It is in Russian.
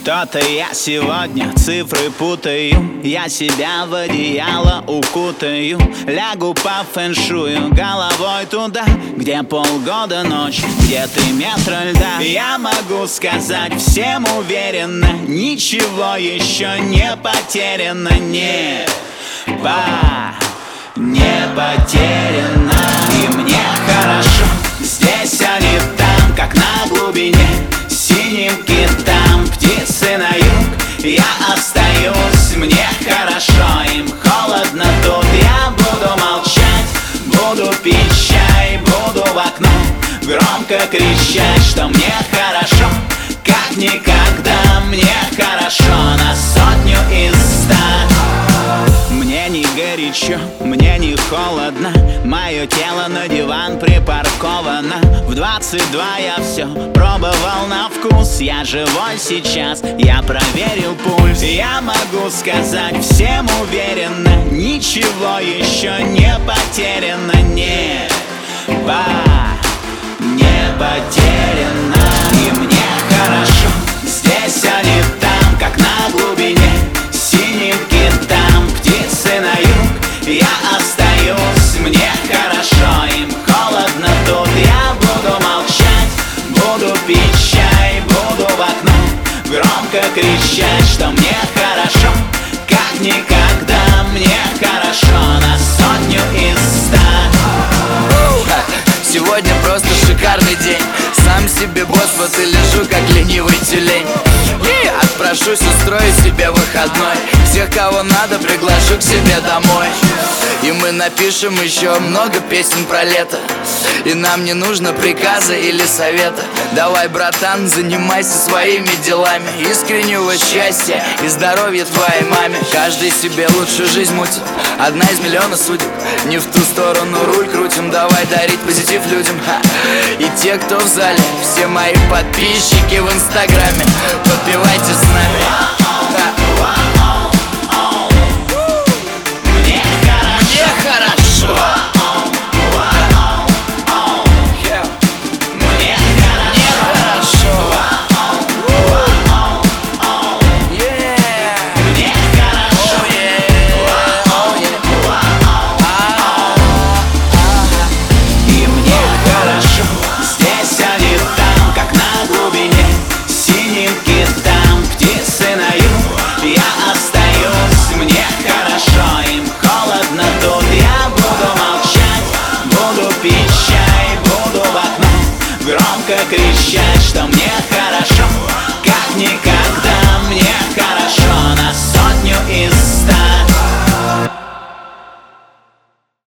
Что-то я сегодня цифры путаю, я себя в одеяло укутаю. Лягу по фэншую головой туда, где полгода ночь, где 3 метра льда. Я могу сказать всем уверенно, ничего еще не потеряно, не потеряно. И мне хорошо здесь, а не там, как на глубине, синим китам, птицы на юг. Я остаюсь, мне хорошо, им холодно тут. Я буду молчать, буду пить чай, буду в окно громко кричать, что мне хорошо, как никогда. Мне хорошо на 100 из 100. Мне не горячо, мне не холодно, мое тело на диван припарковано. В 22 я все пробовал на вкус, я живой сейчас, я проверил пульс. Я могу сказать всем уверенно, ничего еще не потеряно, не потеряно. И мне хорошо здесь, а не там, как на глубине, синим китам, птицы на юг. Я остаюсь, мне хорошо, им холодно тут. Я буду молчать, буду пить чай, буду в окно громко кричать, что мне хорошо, как никогда. Мне хорошо на 100 из 100. Сегодня просто шикарный день, сам себе босс, вот и лежу как ленивый тюлень. И отпрошусь, устрою себе выходной, всех, кого надо, приглашу к себе домой. И мы напишем еще много песен про лето, и нам не нужно приказа или совета. Давай, братан, занимайся своими делами, искреннего счастья и здоровья твоей маме. Каждый себе лучшую жизнь мутит, одна из миллиона судеб. Не в ту сторону руль крутим, давай дарить позитив людям. И те, кто в зале, все мои подписчики в инстаграме, подпевайте с нами. Громко кричать, что мне